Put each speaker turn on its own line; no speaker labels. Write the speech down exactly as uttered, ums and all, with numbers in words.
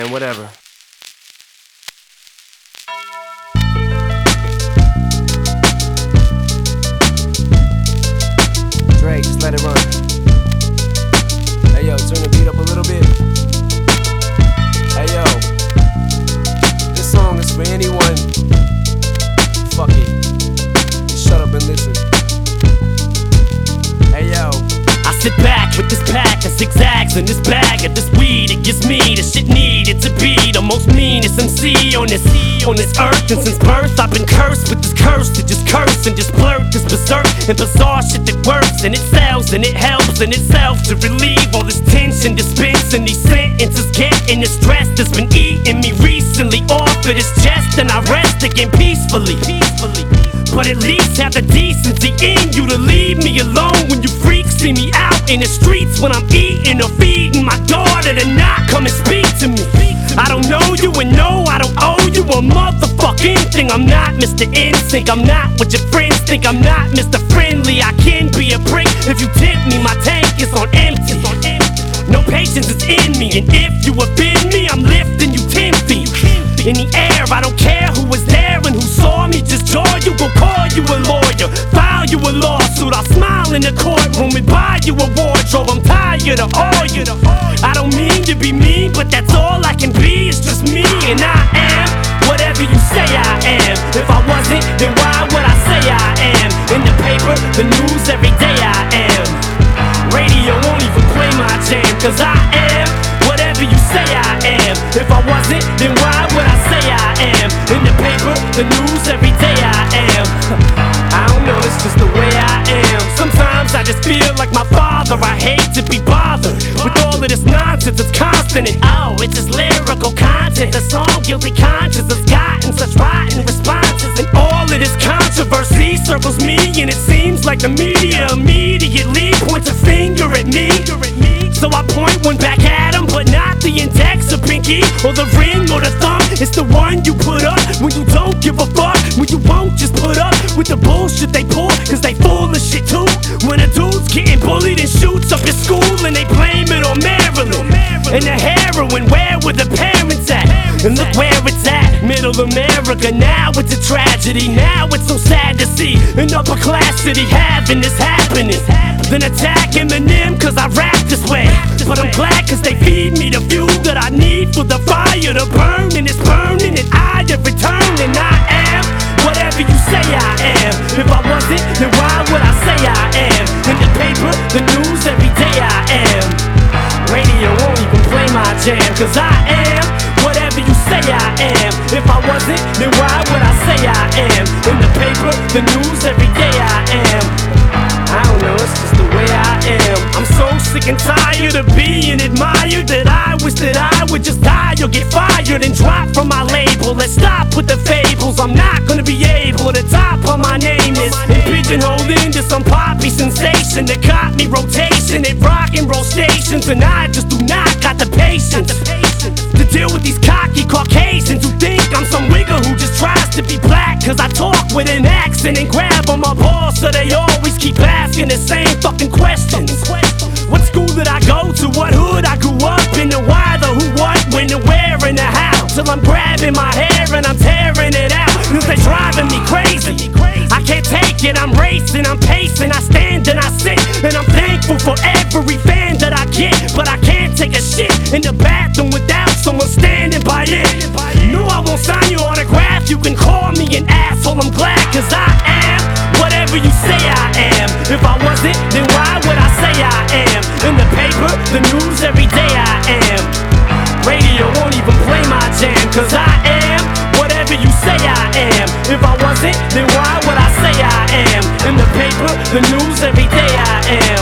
and whatever. Dre, just let it run. Hey yo, turn the beat up a little bit. Hey yo, this song is for anyone. Fuck it, just shut up and listen. Hey yo,
I sit back with this pack of zigzags and this bag of this weed. It gives me the shit needed to be the most meanest M C on this on this earth. And since birth I've been cursed with this curse to just curse and just blurt this berserk and bizarre shit that works and it sells and it helps in itself to relieve all this tension, dispensing these sentences, getting the stress that's been eating me recently off of this chest, and I rest again peacefully. Peacefully. But at least have the decency in you to leave me alone when you freaks see me out in the streets when I'm eating or feeding my daughter to not come and speak to me. I don't know you and no, I don't owe you a motherfucking thing. I'm not Mister Insync, I'm not what your friends think. I'm not Mister Friendly, I can be a prick if you tip me. My tank is on empty. No patience is in me, and if you offend me, I'm lifting you ten feet in the air. I don't care who was there and who saw me, just jaw you, go call you a lawyer, file you a lawsuit. I'll smile in the courtroom and buy you a wardrobe. I'm tired of all you. I don't mean to be mean, but that's all I can be. It's just me, and I am whatever you say I am. If I wasn't, then why would I say I am? In the paper, the news, every day I am. Radio won't even play my jam, cause I am whatever you say I am. If I wasn't, then why would I say I am? In the paper, the news, every day I am. I don't know, it's just the way I am. Sometimes I just feel like my father. I hate to be bothered with all of this nonsense. It's constant and oh, it's just lyrical content. The song Guilty Conscience has gotten such rotten responses, and all of this controversy circles me, and it seems like the media immediately points a finger at me. So I point one back at him, but not the index or pinky or the ring or the thumb. It's the one you put up when you don't give a fuck, when you won't just put up with the bullshit they pull, cause they full of shit too. When a dude's getting bullied and shoots up your school and they blame it on Maryland and the heroin, where were the parents at? And look where it's at, middle America. Now it's a tragedy, now it's so sad to see an upper class city having this happening. Then attack Eminem cause I rap this way, but I'm glad cause they feed me the fuel that I need for the fire to burn, and it's burning and I have returned, and I am whatever you say I am. If I wasn't, then why would I say I am? In the paper, the news, every day I am. Radio won't even play my jam, cause I am whatever you say I am. If I wasn't, then why would I say I am? In the paper, the news, every day I am. I don't know, it's just the way I am. I'm so sick and tired of being admired that I wish that I would just die or get fired and drop from my label. Let's stop with the fables. I'm not gonna be able to top what my name is and pigeonholed into some poppy sensation that caught me rotation at rock and roll stations, and I just do not got the patience to deal with these cocky Caucasians who think I'm some wigger who just tries to be black cause I talk with an accent and grab on my balls, so they always keep asking the same fucking questions. What school did I go to? What hood I grew up in? The why, the who, what, when, the where, and the how. Till I'm grabbing my hair and I'm tearing it out, cause they driving me crazy. I can't take it, I'm racing, I'm pacing, I stand and I sit, and I'm thankful for every fan that I get, but I can't take a shit in the bathroom without someone standing by it. No, I won't sign your autograph, you can call me an asshole, I'm glad cause I am whatever you say I am. If I wasn't, then why would I say I am? In the paper, the news, every day I am. Radio won't even play my jam, cause I am whatever you say I am. If I wasn't, then why would I say I am? In the paper, the news, every day I am.